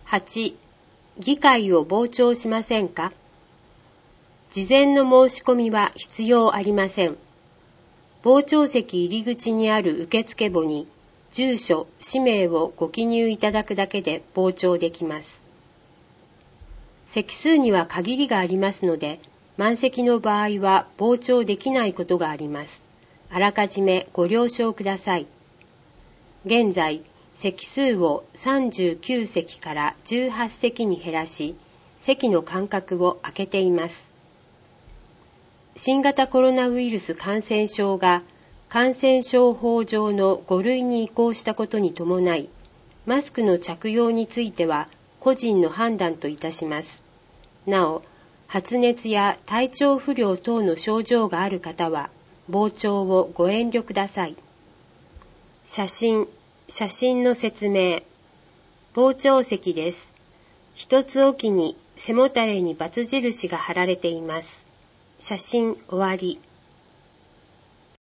8、議会を傍聴しませんか？事前の申し込みは必要ありません。傍聴席入り口にある受付簿に住所、氏名をご記入いただくだけで傍聴できます。席数には限りがありますので、満席の場合は傍聴できないことがあります。あらかじめご了承ください。現在、席数を39席から18席に減らし、席の間隔を空けています。新型コロナウイルス感染症が感染症法上の5類に移行したことに伴い、マスクの着用については個人の判断といたします。なお、発熱や体調不良等の症状がある方は、傍聴をご遠慮ください。写真の説明。傍聴席です。一つおきに背もたれに×印が貼られています。写真終わり。